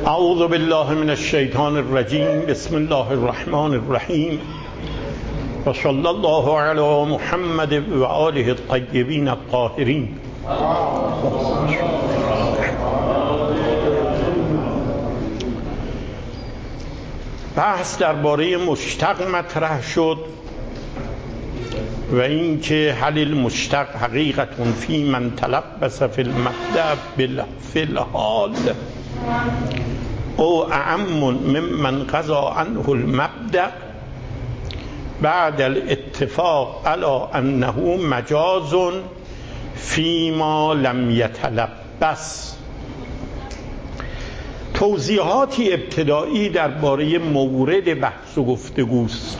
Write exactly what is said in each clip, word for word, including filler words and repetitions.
اعوذ بالله من الشیطان الرجیم. بسم الله الرحمن الرحیم و صلی الله علی محمد و آله الطیبین الطاهرین. بحث درباره مشتق مطرح شد و اینکه هل المشتق حقیقت فی من تلبس فی المبدأ بالحال او اعم ممن قضى عنه المبدأ بعد الاتفاق على انه مجاز فيما لم يتلبس. توضیحاتی ابتدایی درباره مورد بحث و گفتگوست.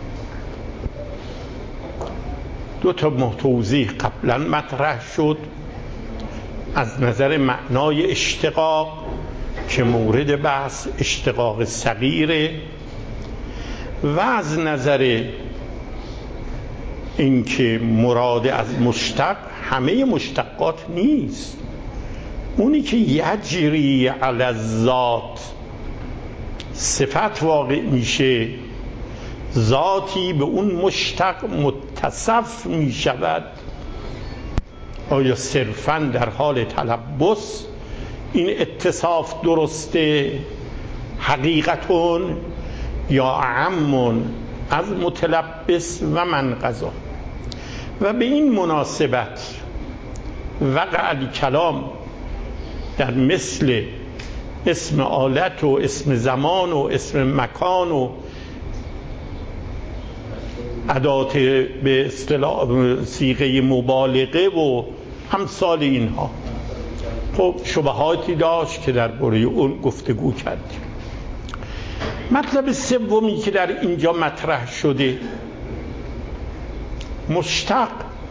دو تا توضیح قبلا مطرح شد از نظر معنای اشتقاق که مورد بحث اشتقاق صغیره و از نظر اینکه مراد از مشتق همه مشتقات نیست، اونی که یجری علی الذات صفت واقع میشه، ذاتی به اون مشتق متصف میشود، آیا صرفاً در حال تلبس این اتصاف درسته حقیقتون یا اعم از متلبس و من قضا. و به این مناسبت وقع الکلام در مثل اسم آلت و اسم زمان و اسم مکان و ادات به اصطلاح صیغه مبالغه و امثال اینها. خب شبهاتی داشت که درباره اون گفتگو کردیم. مطلب سومی که در اینجا مطرح شده مشتق.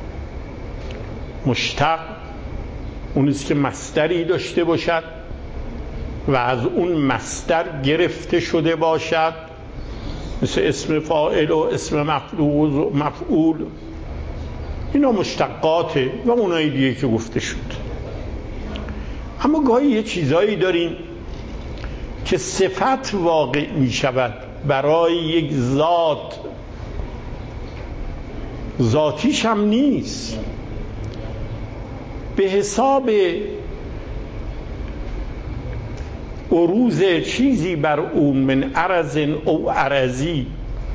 مشتق اونیست که مصدری داشته باشد و از اون مصدر گرفته شده باشد، مثل اسم فاعل و اسم مفعول و مفعول، اینا مشتقاته و اونایی دیگه که گفته شد. اما گاهی یه چیزایی داریم که صفت واقع می شود برای یک ذات، ذاتیش هم نیست، به حساب عروض چیزی بر اون من عرض او عرضی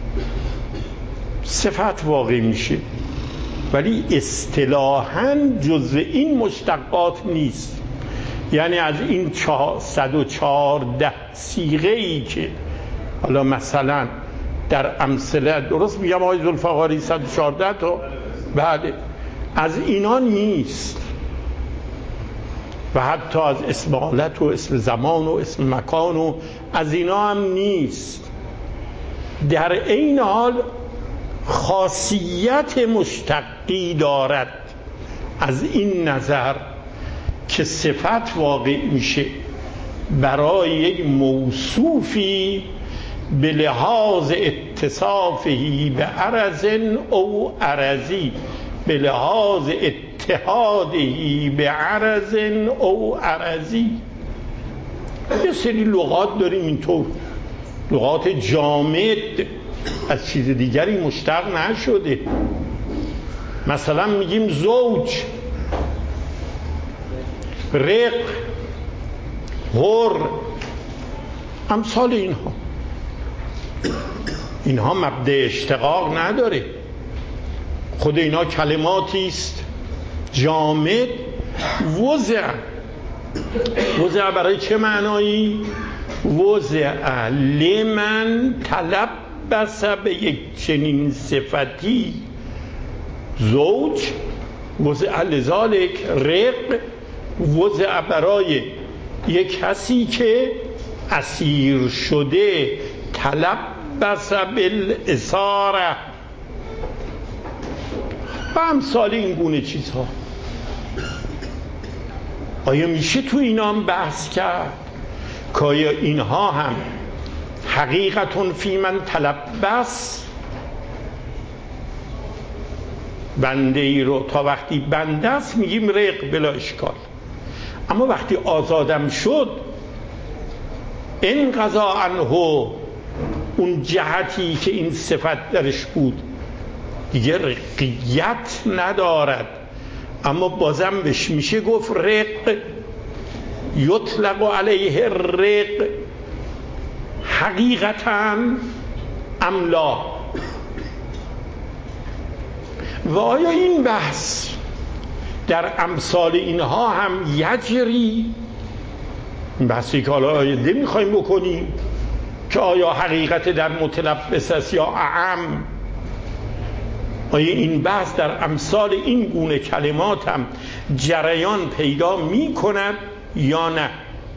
صفت واقع میشه، ولی اصطلاحاً جزء این مشتقات نیست. یعنی از این صد و چهارده صیغه ای که حالا مثلا در امثله، درست میگم آقای ذوالفقاری، صد و چهارده تا، بله، از اینا نیست. و حتی از اسم آلت و اسم زمان و اسم مکان و از اینا هم نیست. در این حال خاصیت مشتقی دارد از این نظر که صفت واقع میشه برای یک موصوفی به لحاظ اتصافی به عرض او عرضی، به لحاظ اتحادی به عرض او عرضی. یه سری لغات داریم اینطور، لغات جامد، از چیز دیگری مشتق نشده. مثلا میگیم زوج، رق، حر، امثال اینها. اینها مبدأ اشتقاق نداره، خود اینا کلماتی است جامد. وضع، وضع برای چه معنایی؟ وضع لمن تلبس به یک چنین صفتی. زوج وضع لذالک، رق وضع برای یک کسی که اسیر شده، تلبس بالاساره و امثال این گونه چیزها. آیا میشه تو اینا هم بحث کرد که آیا اینها هم حقیقتون فی من تلبس؟ بنده ای رو تا وقتی بنده است میگیم رق بلا اشکال، اما وقتی آزادم شد انقضا عنه، اون جهتی که این صفت درش بود دیگه رقیت ندارد، اما بازم بهش میشه گفت رق، یطلق علیه رق حقیقتاً املا. و آیا این بحث در امثال اینها هم یجری؟ این بحثی که حالا آینده میخوایم بکنیم که آیا حقیقت در متلبس است یا اعم، آیا این بحث در امثال این گونه کلمات هم جریان پیدا میکند یا نه؟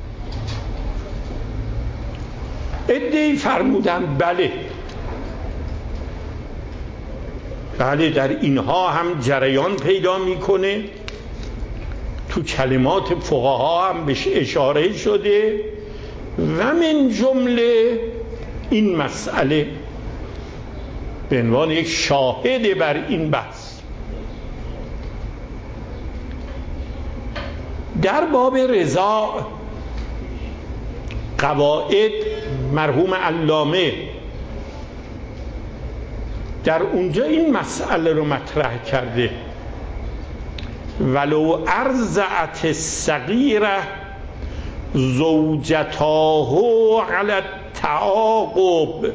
عده‌ای فرمودند بله بله در اینها هم جریان پیدا میکنه، تو کلمات فقها هم بهش اشاره شده و من جمله این مسئله به عنوان یک شاهد بر این بحث در باب رضا قواعد مرحوم علامه در اونجا این مسئله رو مطرح کرده، ولو ارضعت الصغیره زوجتاه علی التعاقب،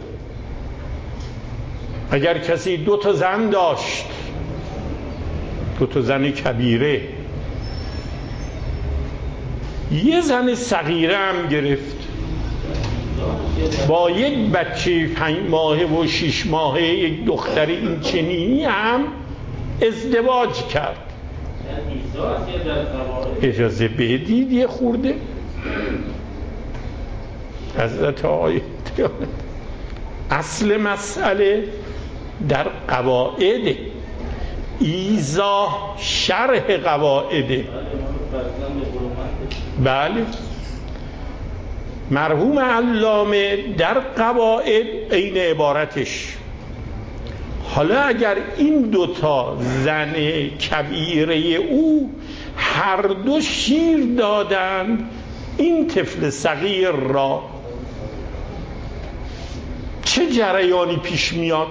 اگر کسی دو تا زن داشت، دو تا زن کبیره، یه زن صغیره هم گرفت، با یک بچه پنج ماهه و شش ماهه یک دختر این چنینی هم ازدواج کرد. اجازه بدید یه خورده حضرت آقای اصل مسئله در قواعد، ایضاح شرح قواعد. بله مرحوم علامه در قواعد عین عبارتش، حالا اگر این دوتا زن کبیره او هر دو شیر دادند این طفل صغیر را، چه جریانی پیش میاد؟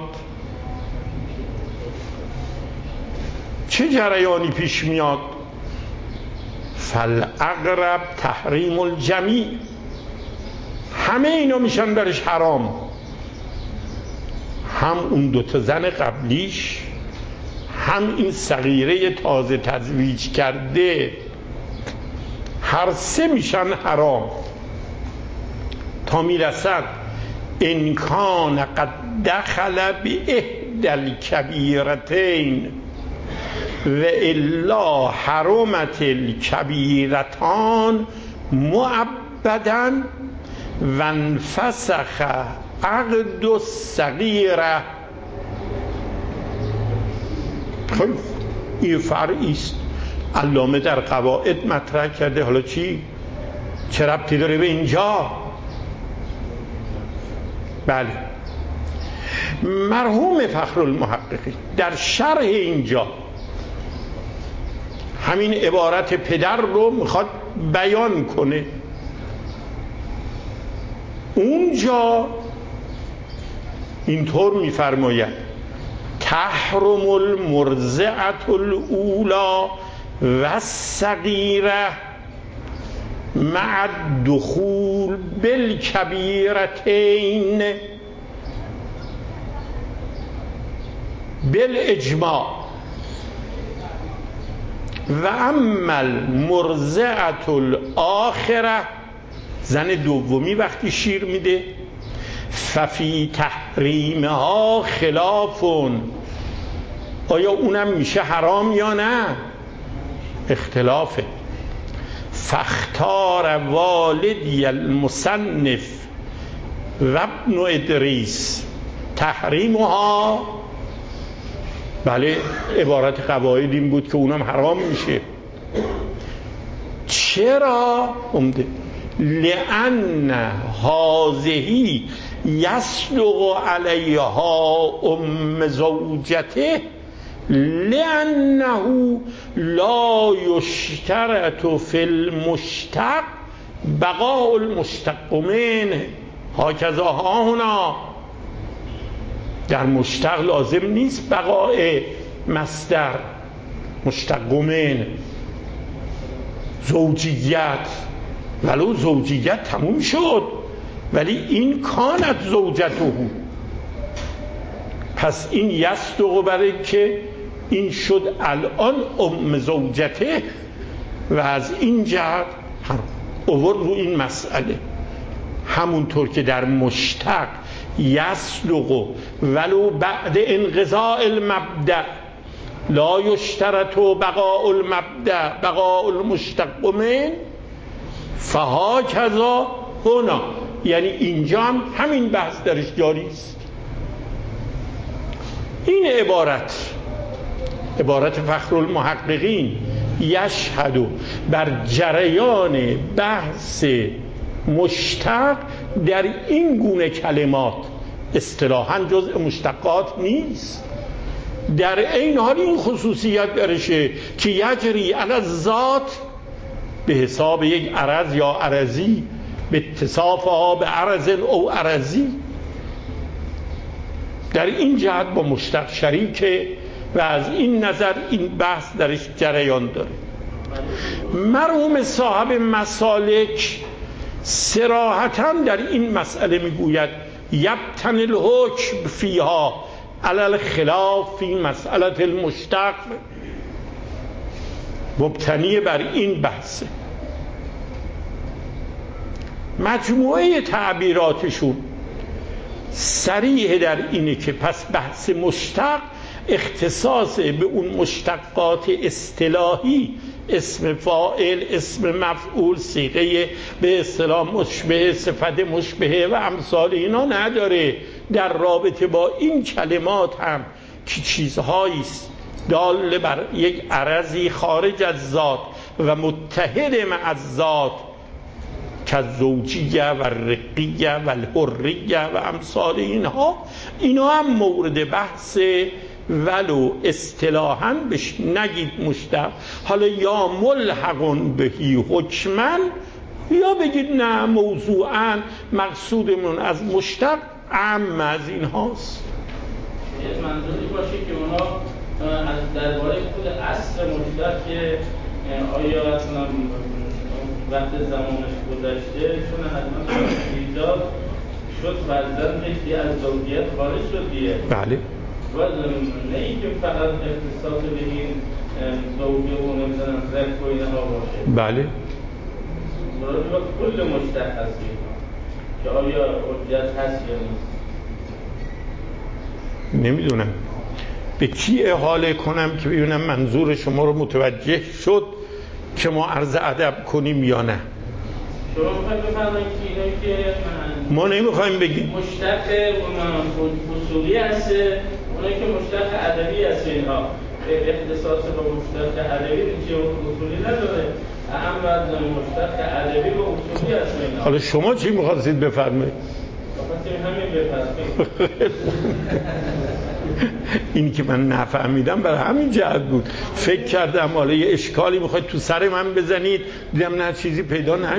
چه جریانی پیش میاد؟ فالاقرب تحریم الجمیع، همه اینا میشن برش حرام، هم اون دوتا زن قبلیش هم این صغیره تازه تزویج کرده، هر سه میشن حرام تا میرسد ان کان قد دخل باحدی الکبیرتین و الا حرمت الکبیرتان مؤبدا و انفسخ عقد الصغیره. خب این فرعی است، علامه در قواعد مطرح کرده، حالا چی؟ چه ربطی داره به اینجا؟ بله مرحوم فخرالمحققین در شرح اینجا همین عبارت پدر رو میخواد بیان کنه. اونجا اینطور میفرماید تحرم المرضعة الاولی و الصغیره مع الدخول بالکبیرتین بالاجماع و اما المرضعة الاخره، زن دومی وقتی شیر میده، ففی تحریمها خلافون، آیا اونم میشه حرام یا نه؟ اختلافه. فاختار والدی المصنف و ابن ادریس تحریمها، بله عبارت قواعد این بود که اونم حرام میشه. چرا؟ عمده لأن هذه یصدق علیها ام زوجته لأنه لا یشترط فی المشتق بقاء المشتق منه هاکذا ها هنا. در مشتق لازم نیست بقاء مصدر مشتق من. زوجیت ولو زوجیت تموم شد ولی این کانت زوجته، پس این یصدق برای که این شد الان ام زوجته و از این جهت اوور رو این مسئله. همونطور که در مشتق یصدق ولو بعد انقضاء المبدأ لا یشترط بقاء المبدأ بقاء المشتق من، فهاکذا هنا، یعنی اینجا هم همین بحث درش جاری است. این عبارت عبارت فخر المحققین یشهد بر جریان بحث مشتق در این گونه کلمات، اصطلاحاً جزء مشتقات نیست، در این حال این خصوصیت درشه که یجری علی الذات به حساب یک عرض یا عرضی، به اتصافها به عرض او عرضی، در این جهت با مشتق شریکه و از این نظر این بحث درش جریان داره. مرحوم صاحب مسالک صراحتاً در این مسئله میگوید یبتن الحکم فیها علی الخلاف فی مسئله المشتق، مبتنی بر این بحثه. مجموعه تعبیراتشون صریح در اینه که پس بحث مشتق اختصاص به اون مشتقات اصطلاحی، اسم فاعل، اسم مفعول، صیغه به اصطلاح مشبه، صفت مشبهه و امثال اینا نداره. در رابطه با این کلمات هم که چیزهایی دال بر یک عرضی خارج از ذات و متحد مع الذات که زوجیه و رقیه و الحریه و امثال اینها، اینا هم مورد بحث، ولو اصطلاحاً بهش نگید مشتق، حالا یا ملحقون بهی حکماً یا بگید نه موضوعاً مقصودمون از مشتق عام از این هاست. منظوری باشه که اونا از درباره خود اصل مشتق که آیا اصلا وقت زمانش گذشته چون حتما ایجاد شد فرزند که از زوجیت خارج شد دیگه. بله. و نه اینکه فقط اختصاص به این زوجه و نمیدونم رفت و اینها باشه. بله. مراد با کل مشتق هست که آیا حجت هست یا نیست. نمیدونم به کی احاله کنم که ببینم منظور شما رو متوجه شد که ما عرض ادب کنیم یا نه. شما میخواید بفرمایید که اینایی که ما نمیخوایم بگیم مشتق اصولی هست، اونایی که مشتق ادبی هست اینها اختصاص با مشتق ادبی چیه اصولی نداره، اما مشتق ادبی با اصولی هست اینها. حالا شما چی میخواستید بفرمایید؟ همین بفرمایید. این که من نفهمیدم برای همین جهت بود، فکر کردم حالا یه اشکالی میخواید تو سر من بزنید، دیدم نه چیزی پیدا نشد.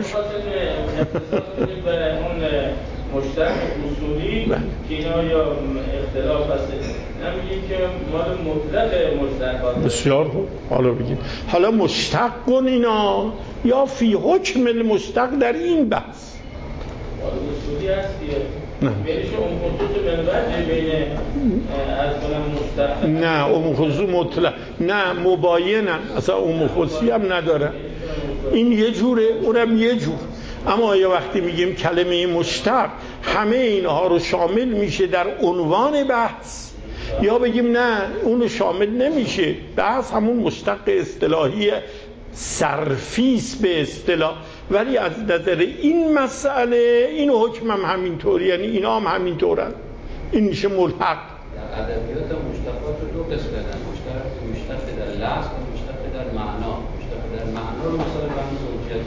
اون مشتق اصولی که اینا یا اختلاف هست، نمیگیم که مال مطلق مشتقات. بسیار خوب، حالا بگید حالا مشتق کن اینا یا فی حکم المشتق در این بحث اصولی هست دیگه. بینش اون خصوص بنوجه بین از کنم مشتق نه اون خصوص مطلق نه مباینن، اصلا اون خصوصی هم نداره، این یه جوره اونم یه جور. اما یه وقتی میگیم کلمه مشتق همه اینها رو شامل میشه در عنوان بحث، یا بگیم نه اون شامل نمیشه، بحث همون مشتق اصطلاحی صرفیست به اصطلاح، ولی از نظر این مسئله این حکم هم همینطور، یعنی اینا هم همینطورن، این میشه ملحق. در ادبیات مشتقات رو دو قسم دادن، مشتق مشتق در لفظ و مشتق در معنا. مشتق در معنا رو مثلا بحث زوجیت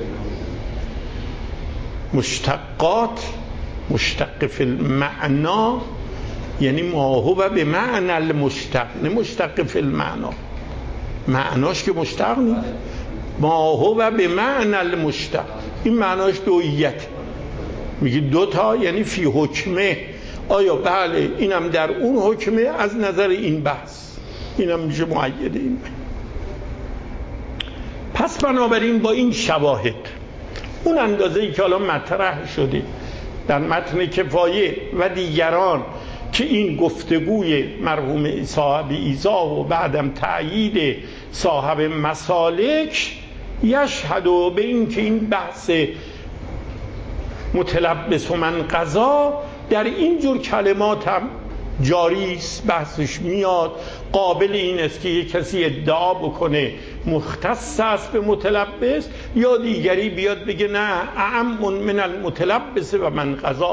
مشتقات مشتق فی المعنا یعنی ما هو به معنی المشتق، نه مشتق فی المعنا، معناش که مشتق نیست، ما هو به معنی المشتق این معناش دوییت. میگه دوتا یعنی فی حکمه، آیا بله اینم در اون حکمه از نظر این بحث، اینم میشه مؤید این. پس بنابراین با این شواهد اون اندازه‌ای که حالا مطرح شده در متن کفایه و دیگران که این گفتگوی مرحوم صاحب ایضاح و بعدم تأیید صاحب مسالک یشهد و به این که این بحث متلبس و من قضا در این جور کلمات هم جاری است، بحثش میاد. قابل این است که یک کسی ادعا بکنه مختص است به متلبس، یا دیگری بیاد بگه نه اعم من المتلبس و من قضا.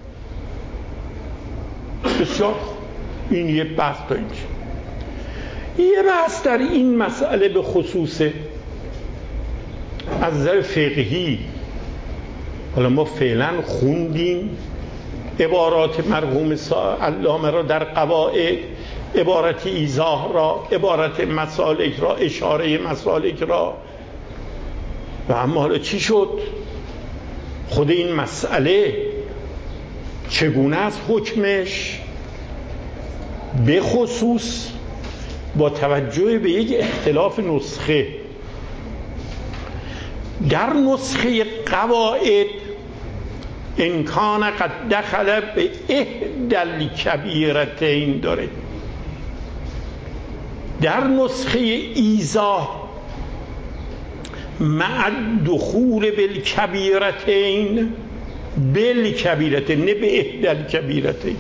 بسیار این یه بحث تا اینجا. یه بحث در این مسئله به خصوص از نظر فقهی، حالا ما فعلا خوندیم عبارات مرحوم علامه را در قواعد، عبارت ایضاح را، عبارت مسالک را، اشاره مسالک را، و اما حالا چی شد؟ خود این مسئله چگونه است حکمش، به خصوص با توجه به یک اختلاف نسخه در نسخه قواعد، امکان قد دخل به احدی الکبیرتین داره. در نسخه ایضاح مع دخول بالکبیرتین، بالکبیرتین نه به احدی الکبیرتین.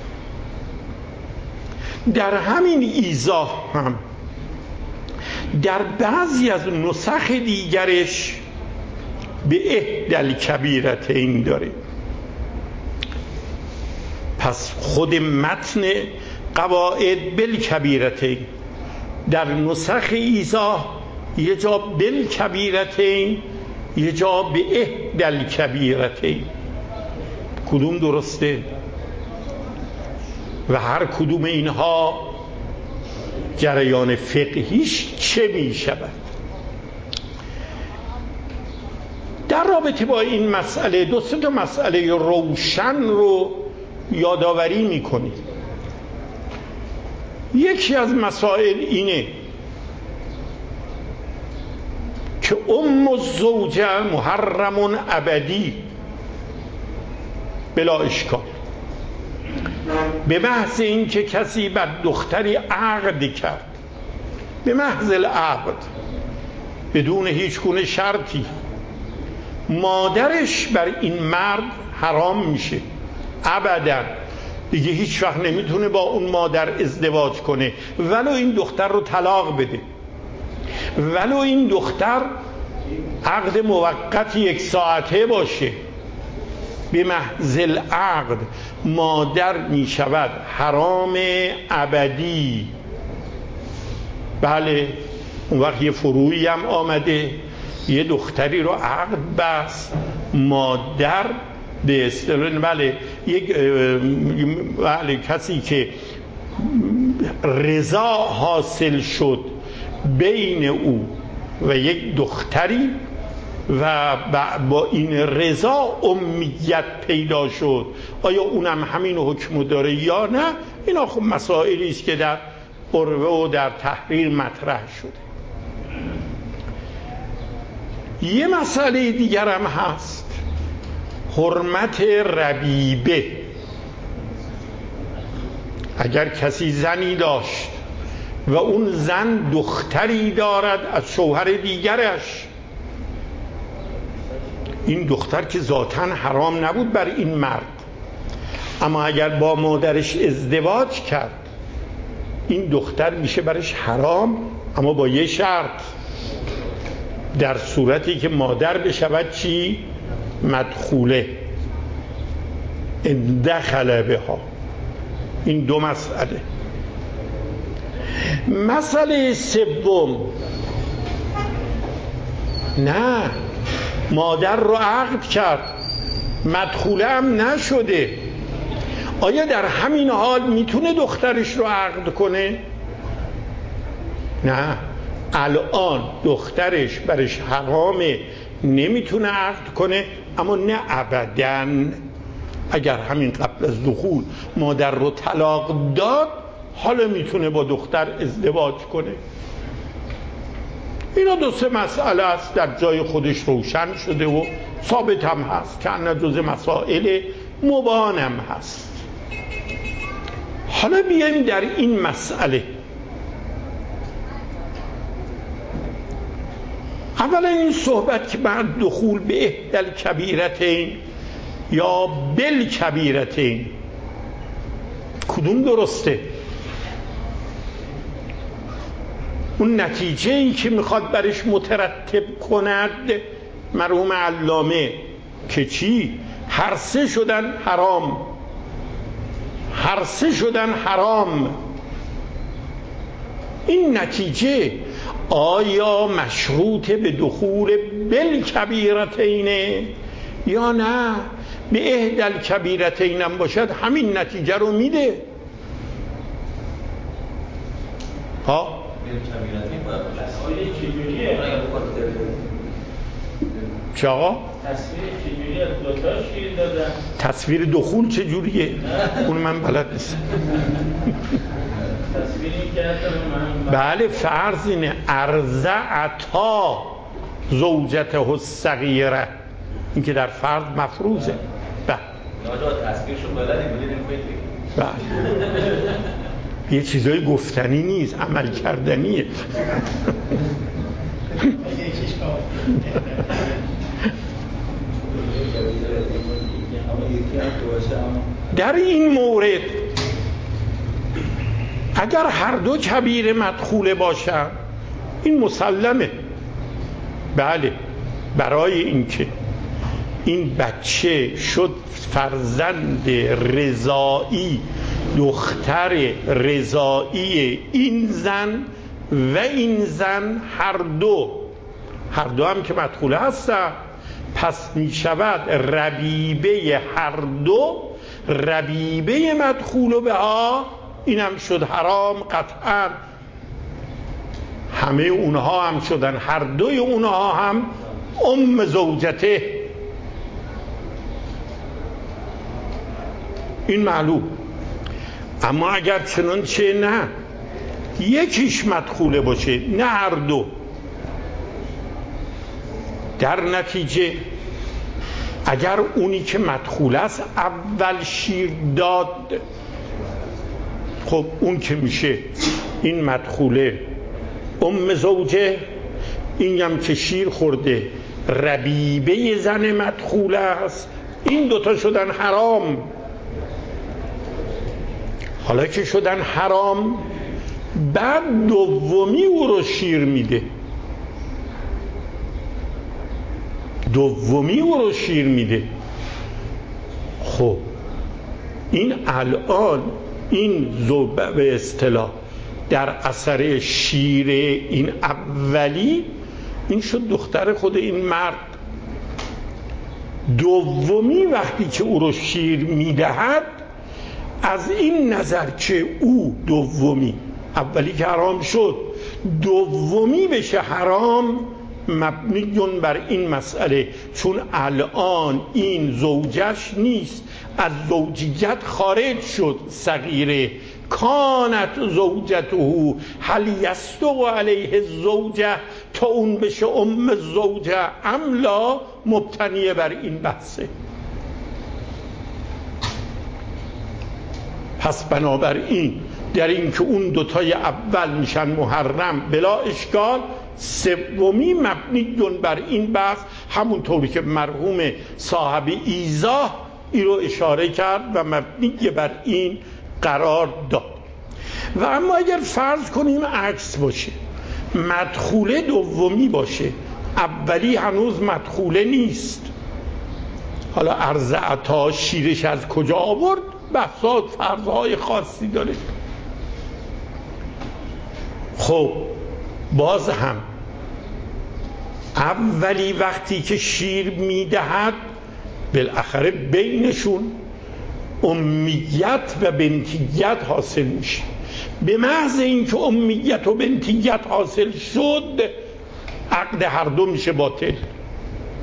در همین ایضاح هم در بعضی از نسخ دیگرش به احدی الکبیرتین داره. پس خود متن قواعد بالکبیرتین، در نسخ ایضاح یه جا بالکبیرتین، یه جا به احدی الکبیرتین. کدوم درسته؟ و هر کدوم اینها جریان فقهیش چه می شود؟ در رابطه با این مسئله دو سه تا مسئله روشن رو یادآوری می‌کنیم. یکی از مسائل اینه که ام الزوجه محرم ابدی بلا اشکال، به محض این که کسی بر دختری عقد کرد، به محض العقد بدون هیچ گونه شرطی، مادرش بر این مرد حرام میشه ابدا، دیگه هیچ وقت نمیتونه با اون مادر ازدواج کنه، ولو این دختر رو طلاق بده، ولو این دختر عقد موقت یک ساعته باشه، به محض العقد مادر میشود حرام ابدی. بله اون وقت یه فروعی هم آمده، یه دختری رو عقد بست، مادر به اصطلاح بله یک بله کسی که رضا حاصل شد بین او و یک دختری و با این رضا امیت پیدا شد، آیا اونم همین حکم داره یا نه؟ اینا خب مسائلی است که در قربه و در تحریر مطرح شده. یه مسئله دیگر هم هست، حرمت ربیبه. اگر کسی زنی داشت و اون زن دختری دارد از شوهر دیگرش، این دختر که ذاتاً حرام نبود بر این مرد، اما اگر با مادرش ازدواج کرد این دختر میشه برش حرام، اما با یه شرط، در صورتی که مادر بشود چی؟ مدخوله، ان دخل بها. این دو مسئله. مسئله سوم، نه مادر رو عقد کرد مدخوله هم نشده، آیا در همین حال میتونه دخترش رو عقد کنه؟ نه، الان دخترش برش حرامه نمیتونه عقد کنه، اما نه ابداً. اگر همین قبل از دخول مادر رو طلاق داد، حالا میتونه با دختر ازدواج کنه. اینا دو سه مسئله است در جای خودش روشن شده و ثابت هم هست که انا جز مسائل مبانم هست. حالا بیایم در این مسئله. اولا این صحبت که بعد دخول به احدی کبیرتین یا بالکبیرتین، کدوم درسته؟ اون نتیجه ای که میخواد برش مترتب کند مرحوم علامه که چی؟ هر سه شدن حرام، هر سه شدن حرام. این نتیجه آیا مشروط به دخول بالکبیرتینه یا نه به احدی الکبیرتین هم باشد همین نتیجه رو میده؟ ها؟ چه آقا؟ تصویر چجوری از دوتا شیر دادن؟ تصویر دخول چجوریه؟ اون من بلد نیست. تصویری که من بله فرض اینه ارضعتا زوجته الصغیره، این که در فرض مفروضه. بله ناجا تصویرشون بلدی بودید این فکر. بله یه چیزای گفتنی نیست، عمل کردنیه. در این مورد اگر هر دو کبیره مدخوله باشن این مسلمه. بله برای اینکه این بچه شد فرزند رضایی، دختر رضایی این زن و این زن هر دو هر دو هم که مدخوله هستن، پس می شود ربیبه هر دو، ربیبه مدخول به ها این هم شد حرام قطعا. همه اونها هم شدن، هر دوی اونها هم ام زوجته، این معلوم. اما اگر چنانچه نه یکیش مدخوله باشه نه هر دو، در نتیجه اگر اونی که مدخول است اول شیر داد، خب اون که میشه این مدخوله ام زوجه، این هم که شیر خورده ربیبه زن مدخوله است، این دوتا شدن حرام. حالا که شدن حرام، بعد دومی او رو شیر میده، دومی او رو شیر میده. خب این الان این زوبه به اصطلاح در اثر شیر این اولی این شد دختر خود این مرد. دومی وقتی که او رو شیر میدهد، از این نظر که او دومی، اولی که حرام شد دومی بشه حرام، مبنیون بر این مسئله چون الان این زوجش نیست، از زوجیت خارج شد، صغیره کانت زوجته هل یصدق علیه الزوجه تا اون بشه ام زوجه املا، مبتنی بر این بحثه. پس بنابراین در این که اون دوتای اول میشن محرم بلا اشکال، سومی مبنیون بر این بحث، همونطوری که مرحوم صاحب ایضاح این رو اشاره کرد و مبنی بر این قرار داد. و اما اگر فرض کنیم عکس باشه، مدخوله دومی باشه، اولی هنوز مدخوله نیست، حالا ارضعتا شیرش از کجا آورد؟ بحثات فرضهای خاصی داره. خب باز هم اولی وقتی که شیر میدهد بالاخره بینشون امیت و بنتیت حاصل میشه. به محض اینکه امیت و بنتیت حاصل شد، عقد هر دو میشه باطل.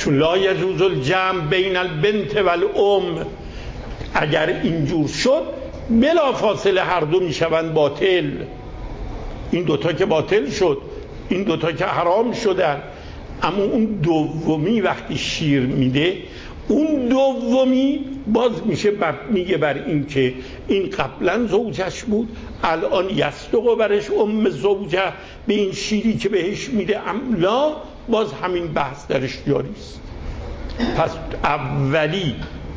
چون لا یجوز الجمع بین البنت و الام، اگر اینجور شد بلا فاصله هر دو میشوند باطل. این دوتا که باطل شد، این دوتا که حرام شدن. اما اون دومی وقتی شیر میده، اون دومی باز میشه مبنی بر این که این قبلا زوجش بود، الان یصدق برش ام زوجه به این شیری که بهش میده املا، باز همین بحث درش جاری است. پس اولی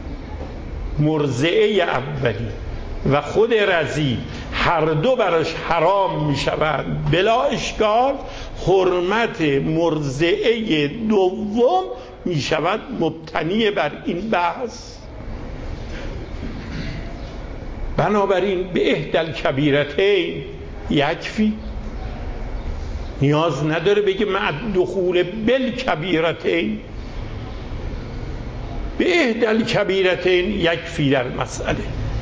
مرضعه اولی و خود رضی هر دو براش حرام می شوند بلا اشکال. حرمت مرضعه دوم می شود مبتنی بر این بحث. بنابراین به احدی الکبیرتین یکفی، نیاز نداره بگه مع دخول بالکبیرتین، به احدی الکبیرتین یکفی در مسئله.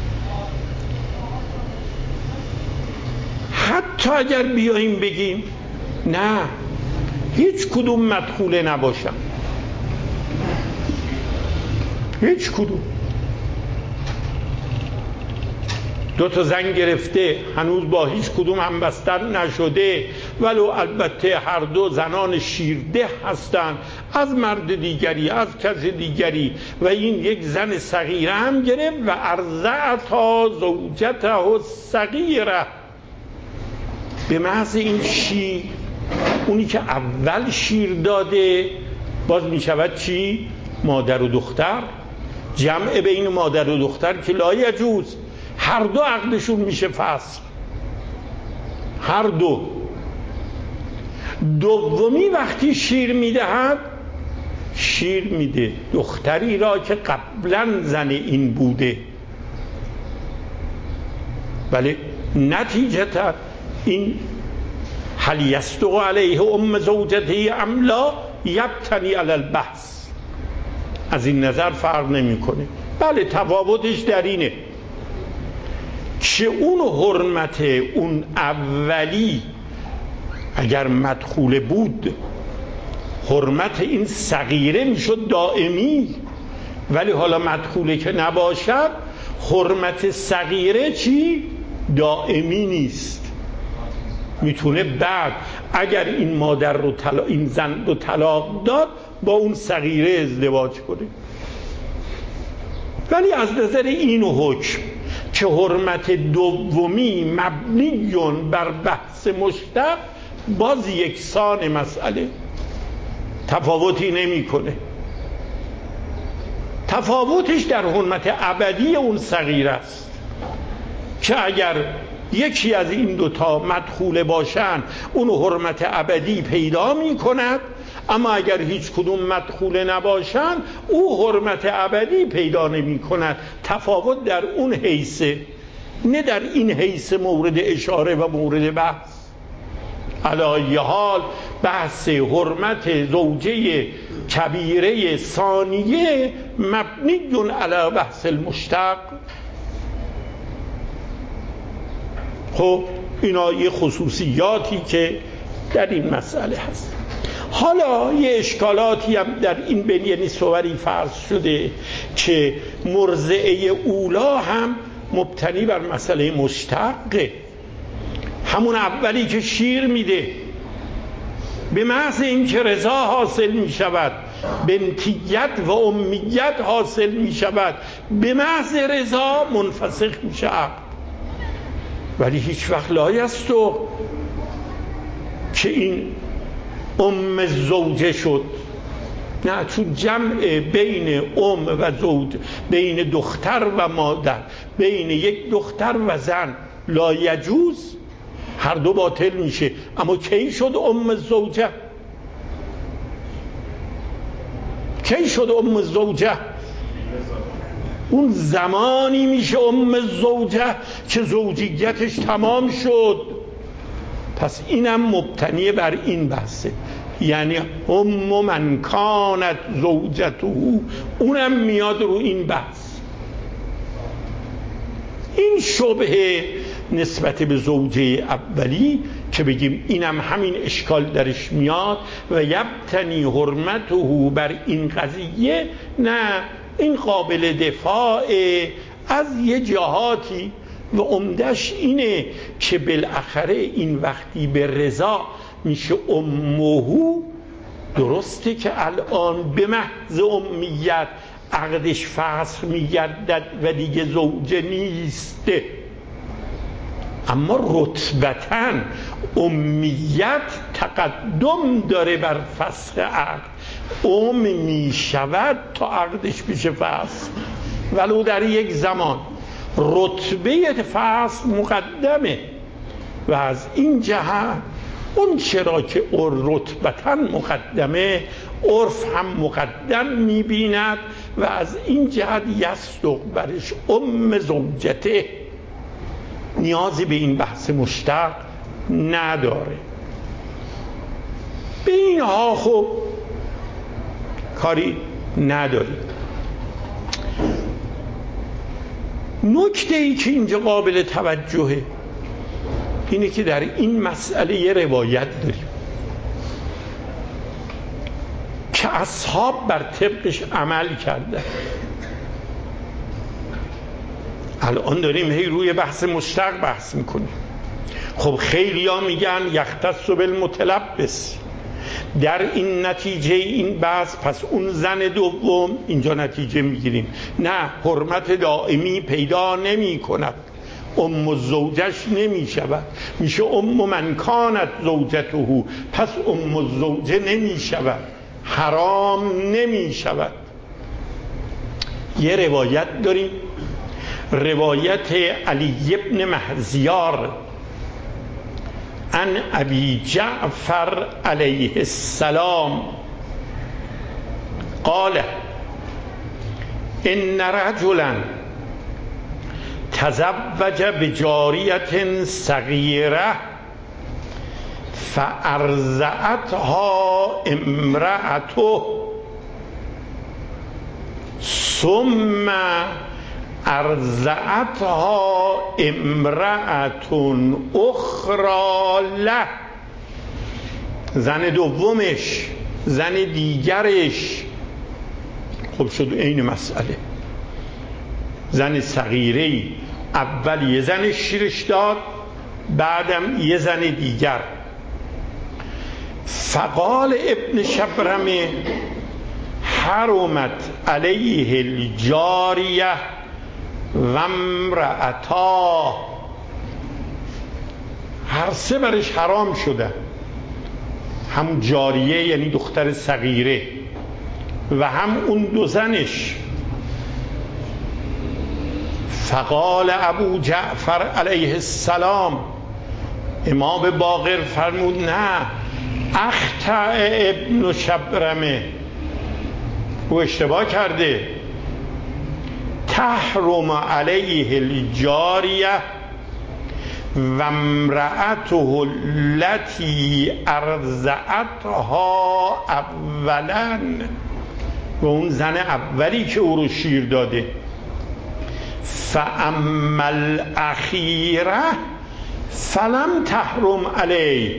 حتی اگر بیاییم بگیم نه هیچ کدوم مدخوله نباشن، هیچ کدوم، دو تا زن گرفته هنوز با هیچ کدوم هم بستر نشده، ولو البته هر دو زنان شیرده هستند از مرد دیگری، از کس دیگری، و این یک زن صغیره هم گرفت و ارضعتا زوجته الصغیره. به محض این شیر، اونی که اول شیر داده باز می شود چی؟ مادر و دختر. جمع بین مادر و دختر که لا یجوز، هر دو عقدشون میشه فصل، هر دو. دومی وقتی شیر میدهد، شیر میده دختری را که قبلا زن این بوده. بله، نتیجتا این هل یصدق علیه ام زوجته ام لا یبتنی علی البحث، از این نظر فرق نمیکنه. بله، تفاوتش در اینه که اون حرمت اون اولی اگر مدخوله بود، حرمت این صغیره میشد دائمی، ولی حالا مدخوله که نباشد حرمت صغیره چی؟ دائمی نیست. میتونه بعد اگر این مادر رو طلاق، این زن رو طلاق داد، با اون صغیره ازدواج کنه. ولی از نظر این حکم که حرمت دومی مبنیون بر بحث مشتق، باز یکسان مسئله، تفاوتی نمیکنه. تفاوتش در حرمت ابدی اون صغیره است که اگر یکی از این دوتا مدخوله باشن اون حرمت ابدی پیدا می کند، اما اگر هیچ کدوم مدخوله نباشن او حرمت ابدی پیدا نمی کند. تفاوت در اون حیثه، نه در این حیث مورد اشاره و مورد بحث. علی حال بحث حرمت زوجه کبیره ثانیه مبنی علی بحث المشتق. خب اینا یه خصوصیاتی که در این مسئله هست. حالا یه اشکالاتی هم در این بین، یعنی صوری فرض شده که مرضعه اولا هم مبتنی بر مسئله مشتقه، همون اولی که شیر میده، به محض این که رضا حاصل می شود، بنتیت و امیت حاصل می شود، به محض رضا منفسخ می شود. ولی هیچ وقت لایست و که این ام زوجه شد، نه، چون جمع بین ام و زوج، بین دختر و مادر، بین یک دختر و زن لا یجوز، هر دو باطل میشه. اما کی شد ام زوجه؟ کی شد ام زوجه؟ اون زمانی میشه ام زوجه که زوجیتش تمام شد. پس اینم مبتنی بر این بحثه، یعنی ام من کانت زوجته، اونم میاد رو این بحث. این شبهه نسبت به زوجه اولی که بگیم اینم همین اشکال درش میاد و یبتنی حرمته بر این قضیه، نه، این قابل دفاع از یه جهاتی و عمدش اینه که بالاخره این وقتی به رضا میشه امه، درسته که الان به محض امیت عقدش فسخ میگردد و دیگه زوجه نیسته، اما رتبتاً امیت تقدم داره بر فسخ عقد، ام میشود تا عقدش بشه فسخ، ولو در یک زمان رتبه فسخ مقدمه و از این جهت اون چرا که رتبتاً مقدمه عرف هم مقدم میبیند و از این جهت یصدق برش ام زوجته، نیازی به این بحث مشتق نداره. به اینها خب کاری نداریم. نکته ای که اینجا قابل توجهه اینه که در این مسئله یه روایت داریم که اصحاب بر طبقش عمل کردن. الان داریم هی روی بحث مشتق بحث میکنیم. خب خیلی ها میگن یختص بالمتلبس، در این نتیجه این بحث پس اون زن دوم، اینجا نتیجه میگیریم نه، حرمت دائمی پیدا نمی کند، ام زوجش نمی شود، میشه ام من کانت زوجته، پس ام زوجه نمی شود، حرام نمی شود. یه روایت داریم، روایت علی ابن مهزیار عن ابی جعفر علیه السلام قال ان رجلا تزوج بجاریة صغیره فارضعتها امرأته ثم ارضعتها امرأة اخرى له، زن دومش، زن دیگرش، خب شد این مسئله، زن صغیره‌ای اول یه زن شیرش داد، بعدم یه زن دیگر. فقال ابن شبرمه حرمت علیه الجاریه و امرأتا، هر سه برش حرام شده، هم جاریه یعنی دختر صغیره و هم اون دو زنش. فقال ابو جعفر علیه السلام، امام باقر فرمود نه، اخطأ ابن شبرمه، او اشتباه کرده، تحرم علیه الجاریه و امرأته التي ارضعتها اولا، و اون زن اولی که او رو شیر داده. فاما الاخیره فلم تحرم علیه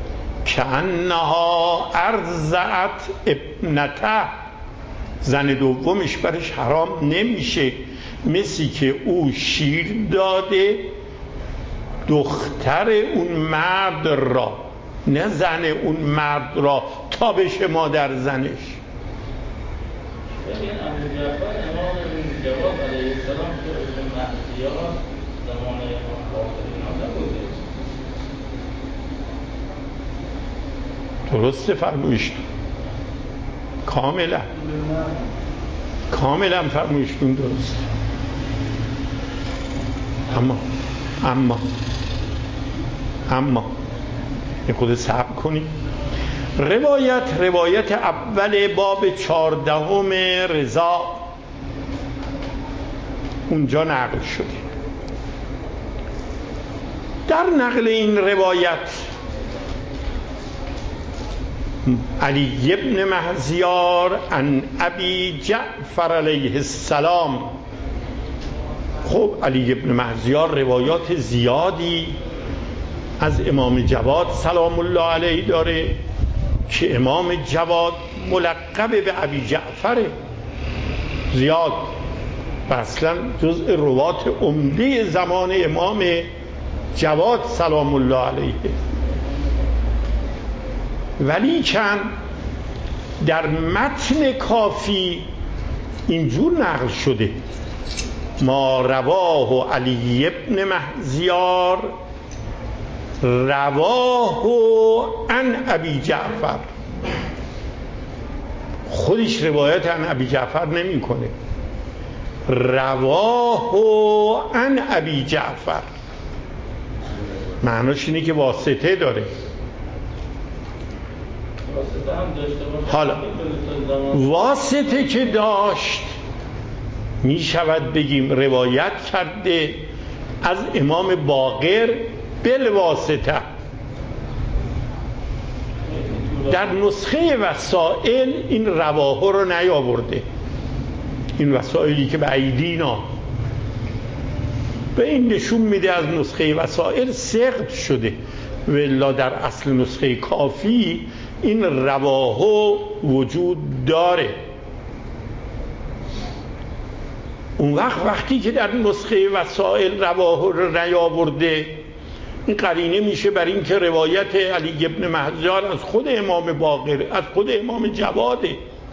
کانها ارضعت ابنته، زن دومش برش حرام نمیشه، مثل که او شیر داده دختر اون مرد را، نه زن اون مرد را تا بشه مادر زنش. این ابو جعفر امام جواد علیه السلام که ابن مهزیار زمان امام باقر اینا نبوده؟ درسته فرمایشتون، کاملا کاملا فرمایشتون درست. اما اما اما یه خود صبر کنیم. روایت روایت اول باب چهاردهم رضا اونجا نقل شده. در نقل این روایت علی ابن مهزیار عن ابی جعفر علیه السلام. خب علی ابن مهزیار روایات زیادی از امام جواد سلام الله علیه داره که امام جواد ملقب به ابی جعفره. زیاد و اصلا جزء روات عمده زمان امام جواد سلام الله علیه. ولی چند در متن کافی اینجور نقل شده: ما رواه علی ابن مهزیار رواه عن ابی جعفر. خودش روایت عن ابی جعفر نمی کنه، رواه عن ابی جعفر. معناش اینه که واسطه داره. حالا واسطه که داشت می شود بگیم روایت کرده از امام باقر بالواسطه. در نسخه وسائل این رواه رو نیاورده، این وسائلی که به ایدینا، به این نشون میده از نسخه وسائل سقط شده، ولی در اصل نسخه کافی این رواه وجود داره. اون وقت وقتی که در نسخه وسائل رواه رو نیاورده، این قرینه میشه بر این که روایت علی ابن مهزیار از خود امام باقر، از خود امام جواده.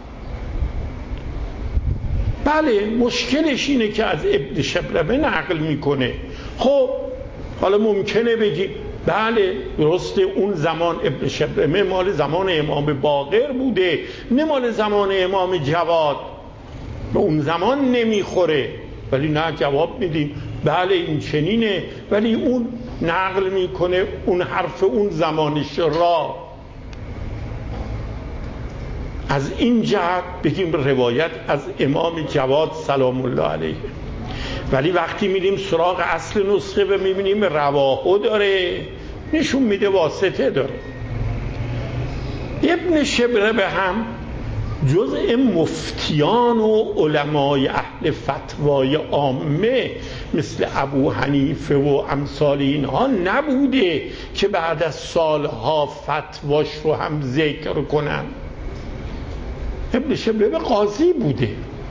بله مشکلش اینه که از ابن شبرمه نقل میکنه. خب حالا ممکنه بگی بله درسته اون زمان ابن شبرمه مال زمان امام باقر بوده، نه مال زمان امام جواد، به اون زمان نمیخوره. ولی نه، جواب میدیم بله این چنینه، ولی اون نقل میکنه اون حرف اون زمانش را. از این جهت بگیم روایت از امام جواد سلام الله علیه. ولی وقتی میریم سراغ اصل نسخه و میبینیم رواهو داره، نشون میده واسطه داره. ابن شبرمه هم جزء مفتیان و علمای اهل فتوای عامه مثل ابو حنیفه و امثال اینها نبوده که بعد از سالها فتواش رو هم ذکر کنن. ابن شبرمه قاضی بوده.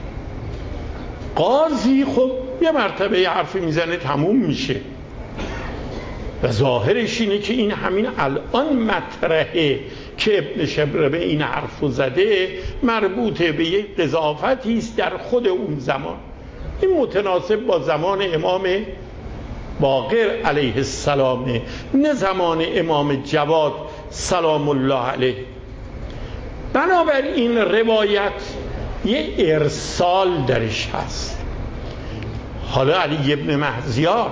قاضی خب یه مرتبه یه حرفی میزنه تموم میشه و ظاهرش اینه که این همین الان مطرحه که ابن شبرمه این حرفو زده، مربوطه به یک قضاوتی است در خود اون زمان. این متناسب با زمان امام باقر علیه السلام، نه زمان امام جواد سلام الله علیه. بنابراین روایت یه ارسال درش هست. حالا علی ابن مهزیار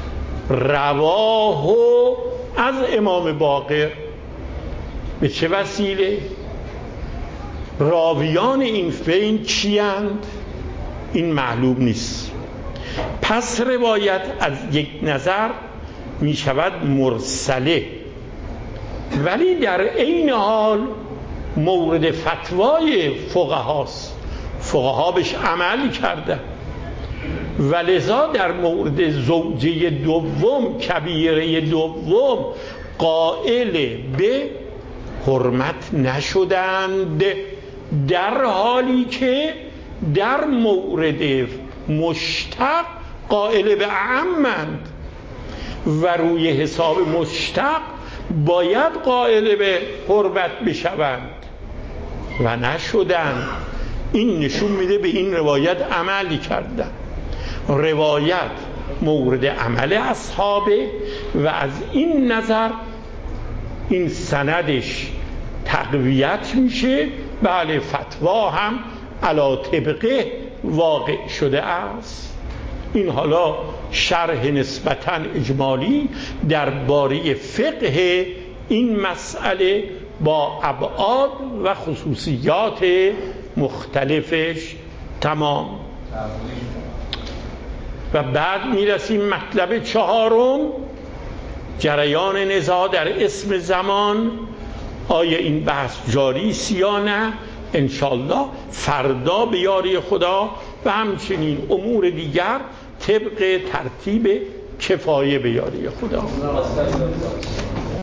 رواه از امام باقر به چه وسیله؟ راویان این فین کیند؟ این معلوم نیست. پس روایت از یک نظر می شود مرسله، ولی در این حال مورد فتوای فقهاست، فقها بهش عمل کرده و لذا در مورد زوجه دوم، کبیره دوم، قائل به حرمت نشدند، در حالی که در مورد مشتق قائل به اعمند و روی حساب مشتق باید قائل به حرمت بشوند و نشدند. این نشون میده به این روایت عملی کردن. روایت مورد عمل اصحابه و از این نظر این سندش تقویت میشه. بله فتوا هم علی طبقه واقع شده است. این حالا شرح نسبتاً اجمالی درباره فقه این مسئله با ابعاد و خصوصیات مختلفش تمام. و بعد میرسیم مطلب چهارم، جریان نزاع در اسم زمان. آیا این بحث جاری است یا نه؟ انشالله فردا به یاری خدا و همچنین امور دیگر طبق ترتیب کفایه به یاری خدا.